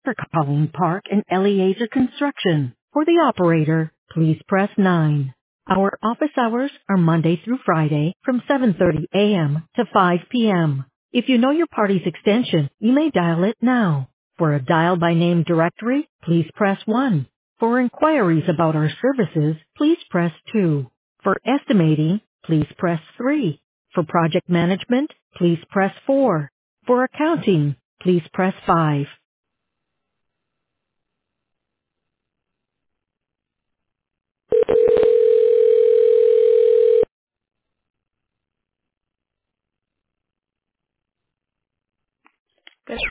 For Colleen Park and Eliezer Construction. For the operator, please press 9. Our office hours are Monday through Friday from 7:30 a.m. to 5 p.m. If you know your party's extension, you may dial it now. For a dial by name directory, please press 1. For inquiries about our services, please press 2. For estimating, please press 3. For project management, please press 4. For accounting, please press 5.